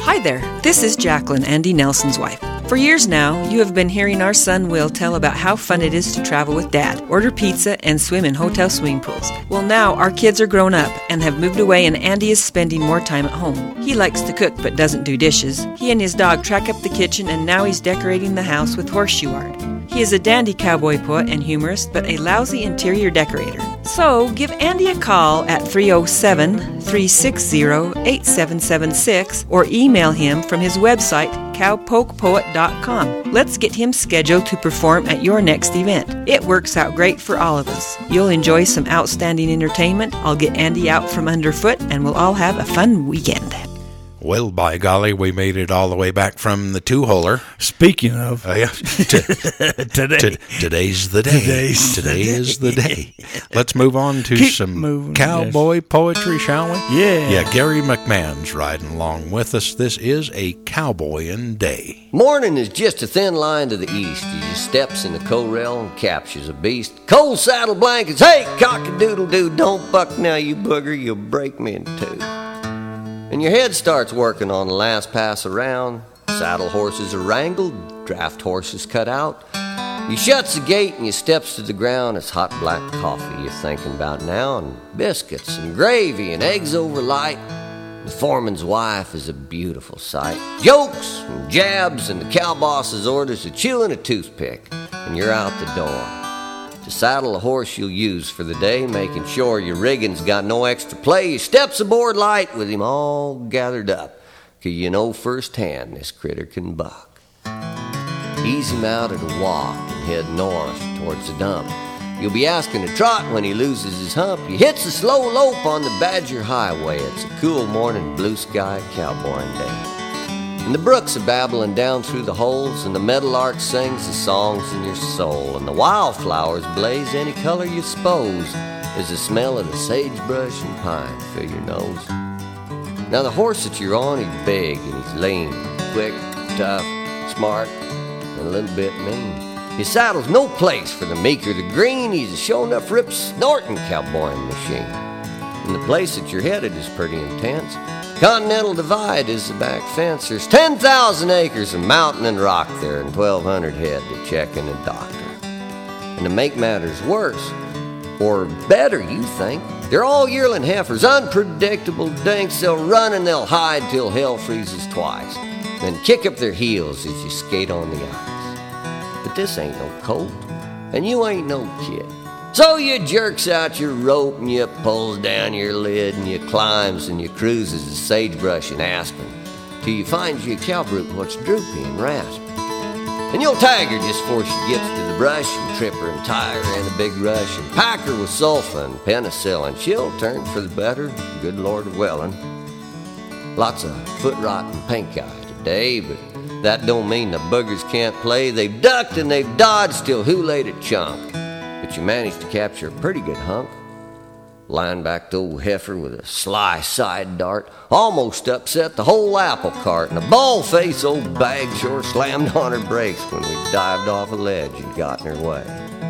Hi there, this is Jacqueline, Andy Nelson's wife. For years now, you have been hearing our son Will tell about how fun it is to travel with Dad, order pizza, and swim in hotel swimming pools. Well, now our kids are grown up and have moved away, and Andy is spending more time at home. He likes to cook but doesn't do dishes. He and his dog track up the kitchen, and now he's decorating the house with horseshoe art. He is a dandy cowboy poet and humorist, but a lousy interior decorator. So, give Andy a call at 307-360-8776 or email him from his website, cowpokepoet.com. Let's get him scheduled to perform at your next event. It works out great for all of us. You'll enjoy some outstanding entertainment. I'll get Andy out from underfoot, and we'll all have a fun weekend. Well, by golly, we made it all the way back from the two-holer. Speaking of, Today's the day. Today is the day. Let's move on to some cowboy poetry, shall we? Yeah, Gary McMahon's riding along with us. This is a cowboyin' day. Morning is just a thin line to the east. He just steps in the corral and captures a beast. Cold saddle blankets, hey, cock-a-doodle-doo, don't buck now, you booger, you'll break me in two. And your head starts working on the last pass around. Saddle horses are wrangled, draft horses cut out. You shuts the gate and you steps to the ground. It's hot black coffee you're thinking about now, and biscuits and gravy and eggs over light. The foreman's wife is a beautiful sight. Jokes and jabs and the cow boss's orders are chewing a toothpick, and you're out the door. To saddle a horse you'll use for the day, making sure your rigging's got no extra play. You steps aboard light with him all gathered up, 'cause you know firsthand this critter can buck. Ease him out at a walk and head north towards the dump. You'll be asking to trot when he loses his hump. He hits a slow lope on the Badger Highway. It's a cool morning, blue sky cowboying day. And the brooks are babbling down through the holes, and the meadowlark sings the songs in your soul, and the wildflowers blaze any color you suppose as the smell of the sagebrush and pine fill your nose. Now the horse that you're on, he's big and he's lean, quick, tough, smart, and a little bit mean. His saddle's no place for the meek or the green. He's a show-enough rip snorting cowboying machine. And the place that you're headed is pretty intense. Continental Divide is the back fence. There's 10,000 acres of mountain and rock there, and 1,200 head to check in a doctor. And to make matters worse, or better you think, they're all yearling heifers, unpredictable dinks. They'll run and they'll hide till hell freezes twice, then kick up their heels as you skate on the ice. But this ain't no colt, and you ain't no kid. So you jerks out your rope and you pulls down your lid and you climbs and you cruises the sagebrush and aspen till you find you a cowbrook what's droopy and raspy. And you'll tag her just before she gets to the brush and trip her and tie her in a big rush and pack her with sulfa and penicillin. She'll turn for the better, good Lord willing. Lots of foot rot and pink eye today, but that don't mean the boogers can't play. They've ducked and they've dodged till who laid a chunk. But you managed to capture a pretty good hunk. Line-backed old heifer with a sly side dart almost upset the whole apple cart, and a bald-faced old bag sure slammed on her brakes when we dived off a ledge and got in her way.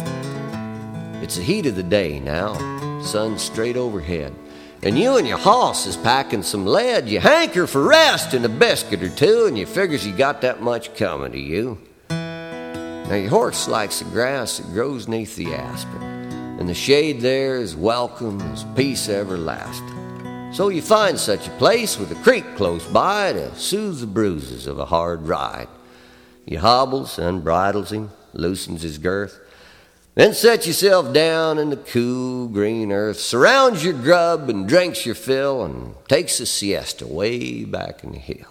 It's the heat of the day now, sun's straight overhead, and you and your hoss is packing some lead. You hanker for rest and a biscuit or two, and you figures you got that much coming to you. Now your horse likes the grass that grows neath the aspen, and the shade there is welcome as peace everlasting. So you find such a place with a creek close by to soothe the bruises of a hard ride. You hobbles, unbridles him, loosens his girth, then set yourself down in the cool green earth, surrounds your grub and drinks your fill, and takes a siesta way back in the hills.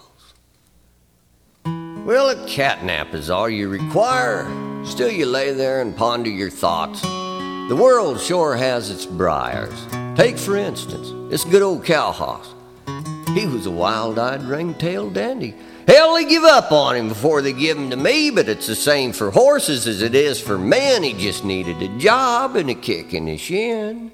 Well, a catnap is all you require. Still you lay there and ponder your thoughts. The world sure has its briars. Take, for instance, this good old cow hoss. He was a wild-eyed, ring-tailed dandy. Hell, they give up on him before they give him to me, but it's the same for horses as it is for men. He just needed a job and a kick in his shin.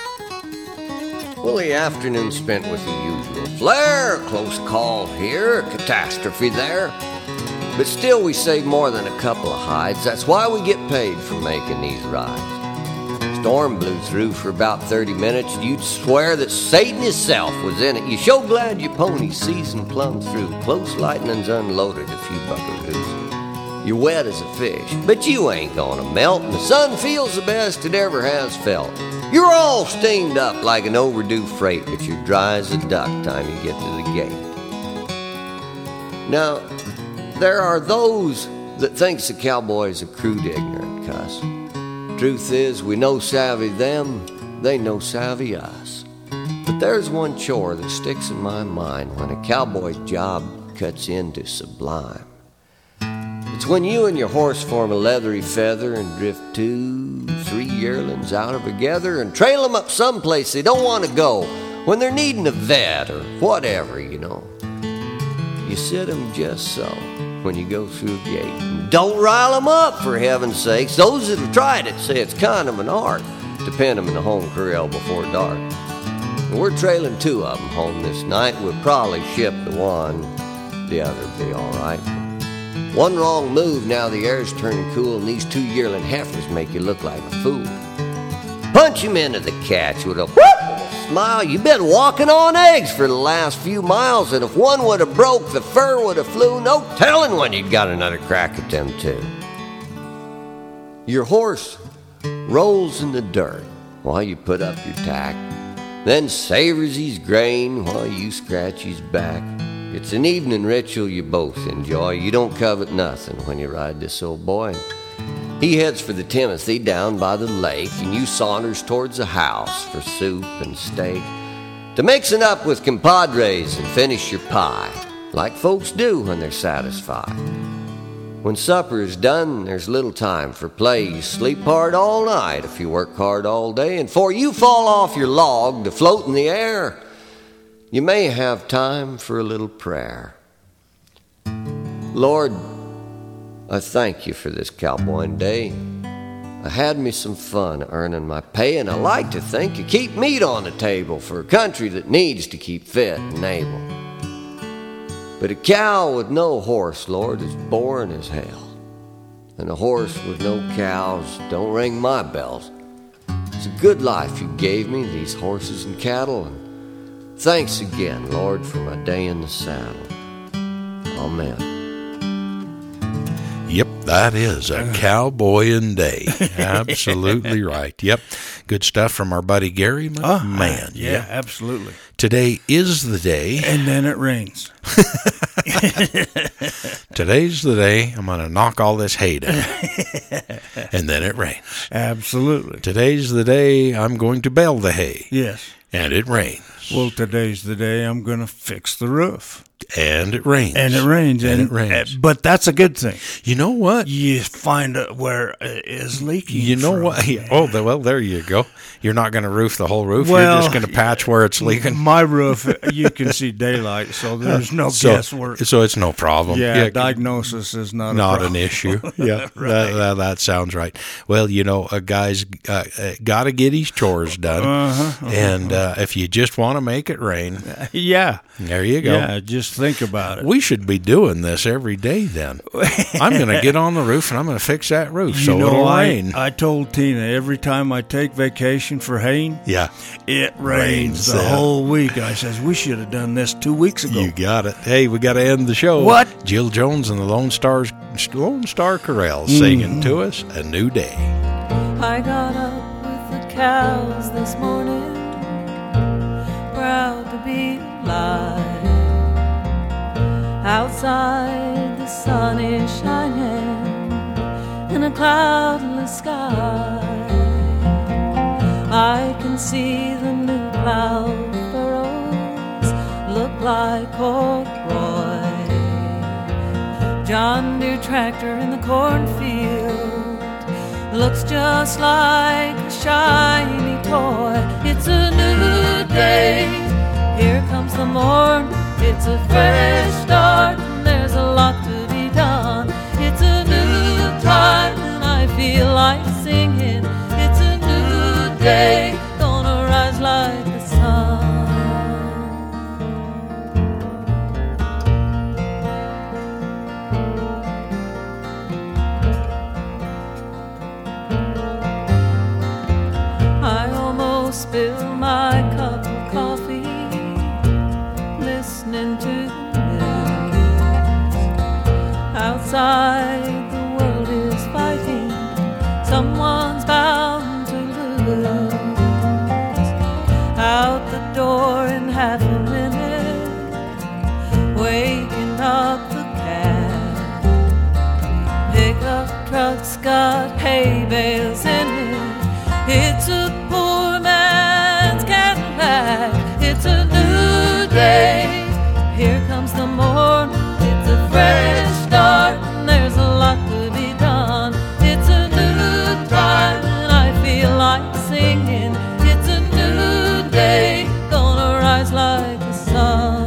Well, the afternoon spent with the usual flair. A close call here, a catastrophe there. But still we save more than a couple of hides. That's why we get paid for making these rides. storm blew through for about 30 minutes, you'd swear that Satan himself was in it. You're so glad your pony's season plumb through. Close lightning's unloaded a few buckaroos. You're wet as a fish, but you ain't gonna melt, and the sun feels the best it ever has felt. You're all steamed up like an overdue freight, but you're dry as a duck time you get to the gate. Now, there are those that thinks the cowboy's a crude, ignorant cuss. Truth is, we no savvy them, they no savvy us. But there's one chore that sticks in my mind when a cowboy's job cuts into sublime. It's when you and your horse form a leathery feather and drift 2, 3 yearlings out of together and trail them up someplace they don't want to go when they're needing a vet or whatever, you know. You sit them just so when you go through a gate. And don't rile them up, for heaven's sakes. Those that have tried it say it's kind of an art to pin them in the home corral before dark. And we're trailing 2 of them home this night. We'll probably ship the one, the other'll be all right. One wrong move, now the air's turning cool, and these 2 yearling heifers make you look like a fool. Punch him into the catch with a whoop! Smile, you've been walking on eggs for the last few miles, and if one would have broke, the fur would have flew. No telling when you'd got another crack at them too. Your horse rolls in the dirt while you put up your tack, then savors his grain while you scratch his back. It's an evening ritual you both enjoy. You don't covet nothing when you ride this old boy. He heads for the Timothy down by the lake, and you saunters towards the house for soup and steak, to mix it up with compadres and finish your pie, like folks do when they're satisfied. When supper is done, there's little time for play. You sleep hard all night if you work hard all day, and before you fall off your log to float in the air, you may have time for a little prayer. Lord, I thank you for this cowboying day. I had me some fun earning my pay, and I like to think you keep meat on the table for a country that needs to keep fit and able. But a cow with no horse, Lord, is boring as hell. And a horse with no cows don't ring my bells. It's a good life you gave me, these horses and cattle, and thanks again, Lord, for my day in the saddle. Amen. Yep, that is a cowboying day. Absolutely right. Yep. Good stuff from our buddy Gary McMahon. Yeah, absolutely. Today is the day. And then it rains. Today's the day I'm going to knock all this hay down. And then it rains. Absolutely. Today's the day I'm going to bale the hay. Yes. And it rains. Well, today's the day I'm going to fix the roof. And it rains. And it rains. And it rains. But that's a good thing. You know what? You find where it is leaking. You know from. what? Oh, well, there you go. You're not going to roof the whole roof. You're just going to patch where it's leaking. My roof, you can see daylight, so there's no guesswork. So it's no problem. Yeah, diagnosis is not an issue. Yeah, right. that sounds right. Well, you know, a guy's got to get his chores done. And if you just want to make it rain. Yeah. There you go. Yeah, just think about it. We should be doing this every day then. I'm going to get on the roof and I'm going to fix that roof so it'll rain. I told Tina every time I take vacation for haying, it rains the whole week. I says, we should have done this 2 weeks ago. You got it. Hey, we got to end the show. What? Jill Jones and the Lone Star Chorale singing to us A New Day. I got up with the cows this morning, proud to be alive. Outside the sun is shining in a cloudless sky. I can see the new plow furrows look like corduroy. John Deere tractor in the cornfield looks just like a shiny toy. It's a new day, here comes the morn. It's a fresh start and there's a lot to be done. It's a new time and I feel like singing. It's a new day, gonna rise like the sun. outside the world is fighting, someone's bound to lose. Out the door in half a minute, waking up the cab. Pickup truck's got hay bales in it. It's a poor man's Cadillac. It's a new day. Here comes the morning. It's a fresh start, and there's a lot to be done. It's a new time, and I feel like singing. It's a new day, gonna rise like the sun.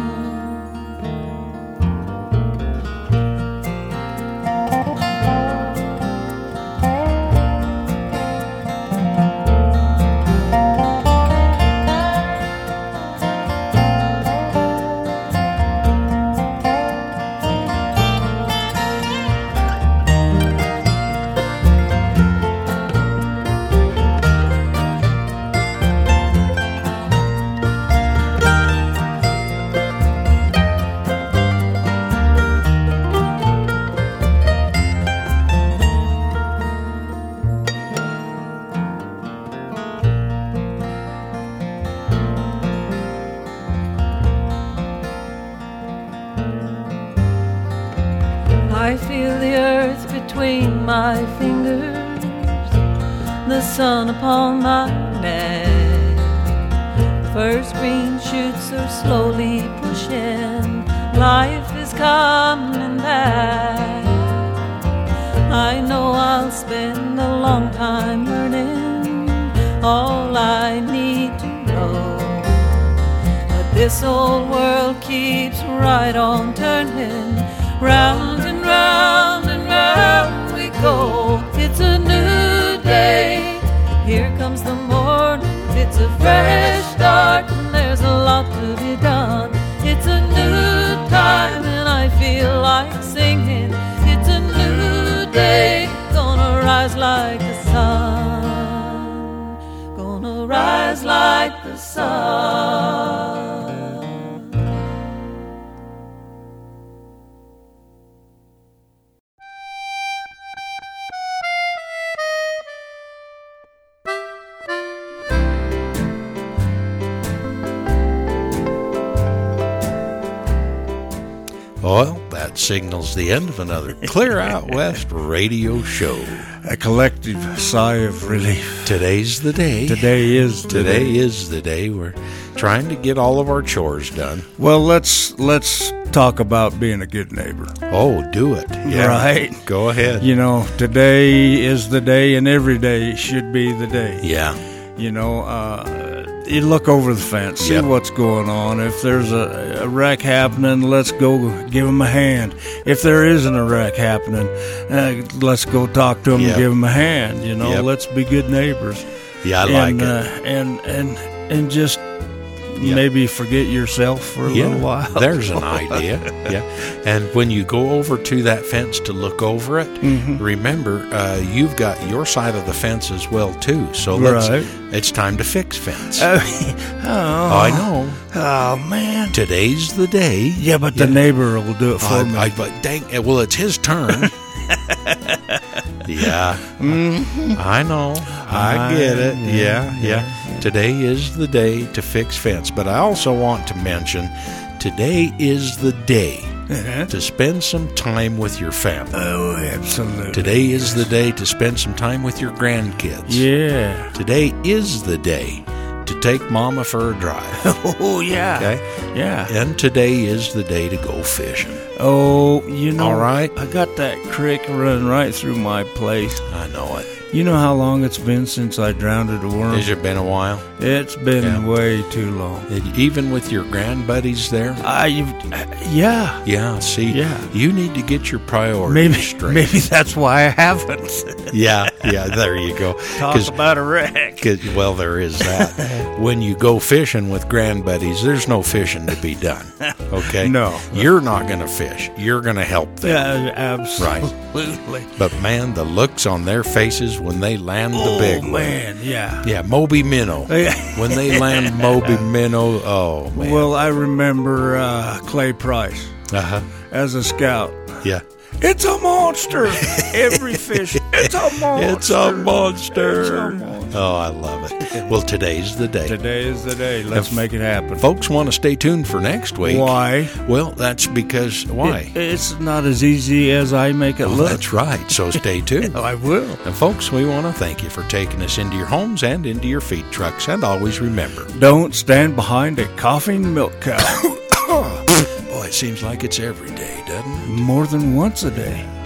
I feel the earth between my fingers, the sun upon my neck. First green shoots are slowly pushing, life is coming back. I know I'll spend a long time learning all I need to know. But this old world keeps right on turning, round and round and round we go. It's a new day, here comes the morning. It's a fresh start, and there's a lot to be done. It's a new time, and I feel like singing. It's a new day, gonna rise like the sun. Gonna rise like the sun. Well, that signals the end of another Clear Out West radio show. A collective sigh of relief. Today's the day. Today is the day. Today is the day. We're trying to get all of our chores done. Well, let's talk about being a good neighbor. Oh, do it. Yeah. Right. Go ahead. You know, today is the day, and every day should be the day. Yeah. You know, you look over the fence, see what's going on. If there's a wreck happening, let's go give them a hand. If there isn't a wreck happening, let's go talk to them and give them a hand. You know, let's be good neighbors. Yeah, I like it. And just maybe forget yourself for a little while. There's an idea. Yeah. And when you go over to that fence to look over it, remember, you've got your side of the fence as well, too. So it's time to fix fence. I know. Oh, man. Today's the day. Yeah, but the neighbor will do it for me. But dang, well, it's his turn. Yeah. I know. I get it. Yeah. Today is the day to fix fence. But I also want to mention, today is the day to spend some time with your family. Oh, absolutely. Today is the day to spend some time with your grandkids. Yeah. Today is the day to take Mama for a drive. Oh, yeah. Okay? Yeah. And today is the day to go fishing. Oh, you know, all right. I got that creek running right through my place. I know it. You know how long it's been since I drowned a worm? Has it been a while? It's been way too long. Even with your grandbuddies there? Yeah. Yeah, see, you need to get your priorities straight. Maybe that's why I haven't. Yeah, there you go. Talk about a wreck. Well, there is that. When you go fishing with grandbuddies, there's no fishing to be done, okay? No. You're not going to fish. You're going to help them. Yeah, absolutely. Right. But, man, the looks on their faces when they land the big one. Oh, man, yeah. Yeah, Moby Minnow. When they land Moby Minnow, man. Well, I remember Clay Price as a scout. Yeah. It's a monster. Every fish, it's a monster. It's a monster. It's a monster. Oh, I love it. Well, today's the day. Today is the day. Let's make it happen. Folks want to stay tuned for next week. Why? Well, that's because, why? It's not as easy as I make it look. That's right. So stay tuned. I will. And folks, we want to thank you for taking us into your homes and into your feed trucks. And always remember, don't stand behind a coughing milk cow. boy, it seems like it's every day, doesn't it? More than once a day.